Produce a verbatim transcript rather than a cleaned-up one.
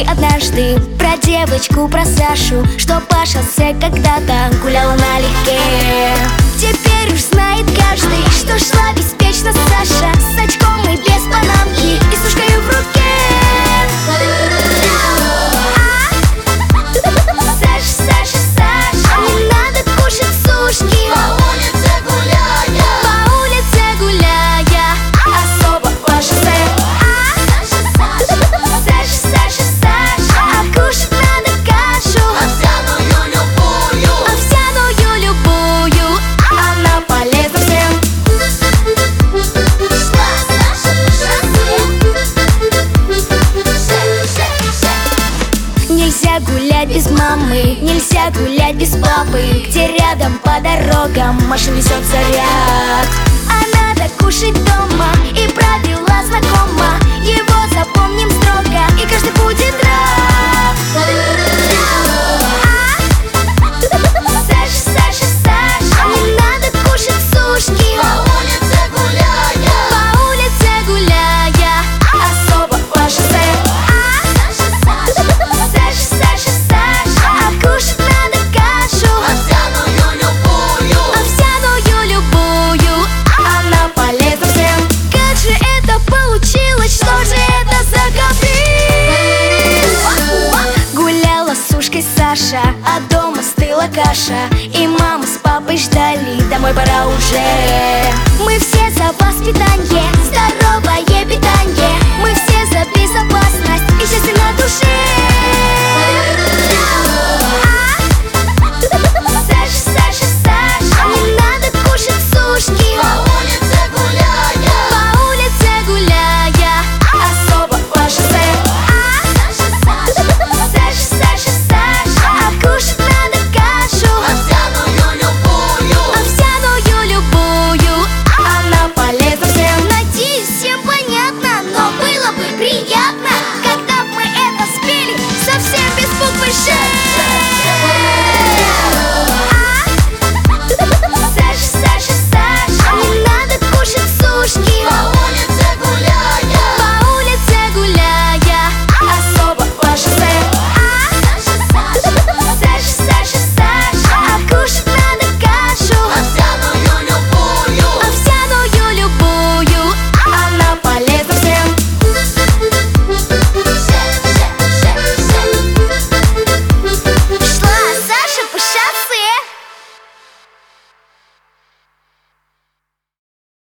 слышали однажды про девочку, про Сашу, что пашался когда-то, гуляла налегке. Теперь уж знает каждый, что шла беспечно Саша с очком и без панамки и с сушкой в руке. Нельзя гулять без мамы, нельзя гулять без папы, где рядом по дорогам машин везет заряд. А надо кушать дома, и правила знакома, его запомним строго, и каждый будет рад. Саша, Саша, Саша, не надо кушать сушки по улице гуляя, по улице гуляя, особо по шоссе. Саша, а дома стыла каша, и мама с папой ждали, домой пора уже. Мы все за воспитание, здоровое питание.